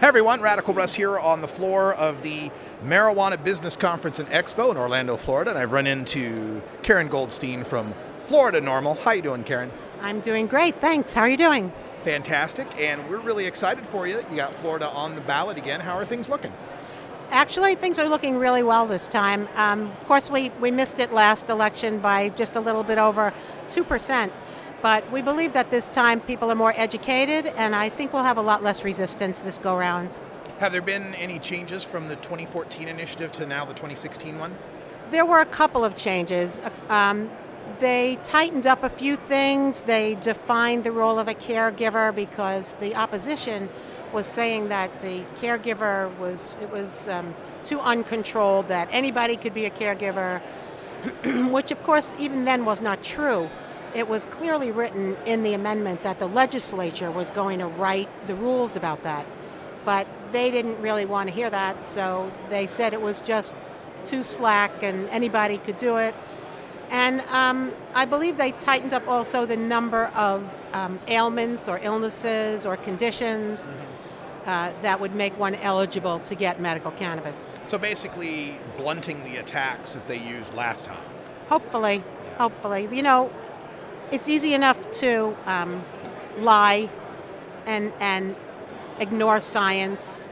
Hey everyone, Radical Russ here on the floor of the Marijuana Business Conference and Expo in Orlando, Florida, and I've run into Karen Goldstein from Florida NORML. How you doing, Karen? I'm doing great, thanks. How are you doing? Fantastic, and we're really excited for you. You got Florida on the ballot again. How are things looking? Actually, things are looking really well this time. Of course, we missed it last election by just a little bit over 2%. But we believe that this time people are more educated, and I think we'll have a lot less resistance this go-round. Have there been any changes from the 2014 initiative to now the 2016 one? There were a couple of changes. They tightened up a few things. They defined the role of a caregiver because the opposition was saying that the caregiver was too uncontrolled, that anybody could be a caregiver, which of course even then was not true. It was clearly written in the amendment that the legislature was going to write the rules about that. But they didn't really want to hear that, so they said it was just too slack and anybody could do it. And I believe they tightened up also the number of ailments or illnesses or conditions that would make one eligible to get medical cannabis. So basically blunting the attacks that they used last time. Hopefully. You know, it's easy enough to lie and ignore science.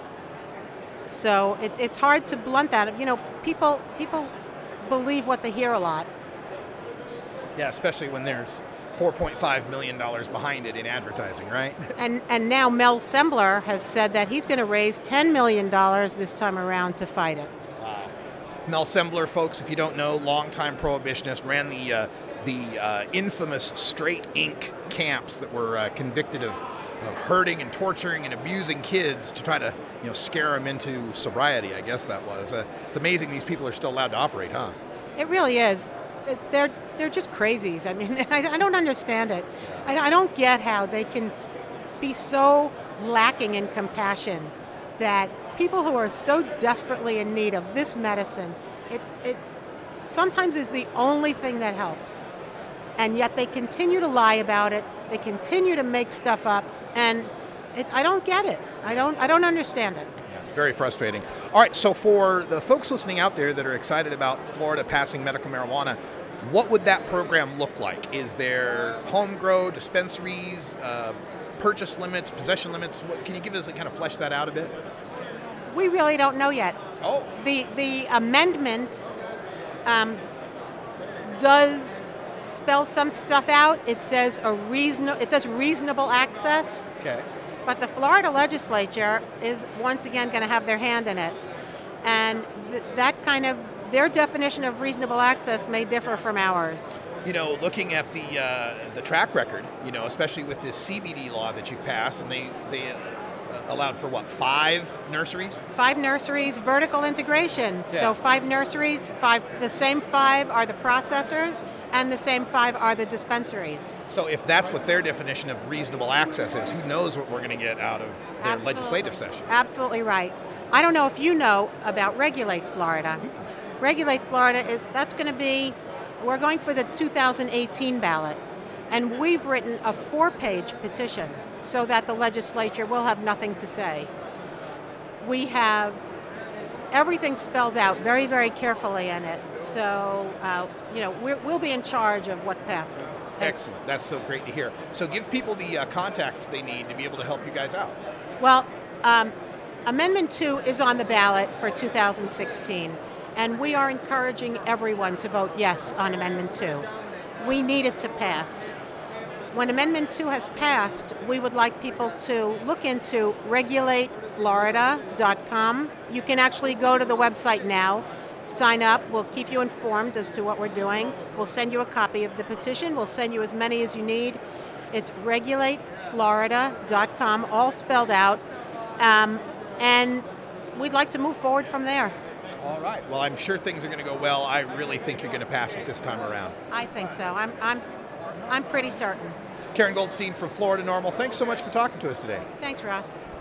So it's hard to blunt that. You know, people believe what they hear a lot. Yeah, especially when there's $4.5 million behind it in advertising, right? And now Mel Sembler has said that he's going to raise $10 million this time around to fight it. Wow. Mel Sembler, folks, if you don't know, longtime prohibitionist, ran the infamous Straight Inc. camps that were convicted of hurting and torturing and abusing kids to try to scare them into sobriety, I guess that was. It's amazing these people are still allowed to operate, huh? It really is. They're just crazies. I mean, I don't understand it. I don't get how they can be so lacking in compassion that people who are so desperately in need of this medicine, it sometimes is the only thing that helps. And yet they continue to lie about it. They continue to make stuff up, and I don't get it. I don't understand it. Yeah, it's very frustrating. All right, so for the folks listening out there that are excited about Florida passing medical marijuana, what would that program look like? Is there home grow, dispensaries, purchase limits, possession limits? Can you give us kind of flesh that out a bit? We really don't know yet. Oh. The amendment does spell some stuff out. It says reasonable access. Okay. But the Florida legislature is once again going to have their hand in it, and that kind of their definition of reasonable access may differ from ours. You know, looking at the track record, especially with this CBD law that you've passed, and they allowed for what, 5 nurseries? 5 nurseries, vertical integration. Yeah. So 5 nurseries, the same 5 are the processors, and the same 5 are the dispensaries. So if that's what their definition of reasonable access is, who knows what we're going to get out of their legislative session? Absolutely right. I don't know if you know about Regulate Florida. Regulate Florida, we're going for the 2018 ballot, and we've written a 4-page petition so that the legislature will have nothing to say. We have everything spelled out very, very carefully in it, so we'll be in charge of what passes. Excellent. That's so great to hear. So give people the contacts they need to be able to help you guys out. Well, Amendment 2 is on the ballot for 2016, and we are encouraging everyone to vote yes on Amendment 2. We need it to pass. When Amendment 2 has passed, we would like people to look into regulateflorida.com. You can actually go to the website now, sign up. We'll keep you informed as to what we're doing. We'll send you a copy of the petition. We'll send you as many as you need. It's regulateflorida.com, all spelled out. And we'd like to move forward from there. All right. Well, I'm sure things are going to go well. I really think you're going to pass it this time around. I think so. I'm pretty certain. Karen Goldstein from Florida NORML. Thanks so much for talking to us today. Thanks, Ross.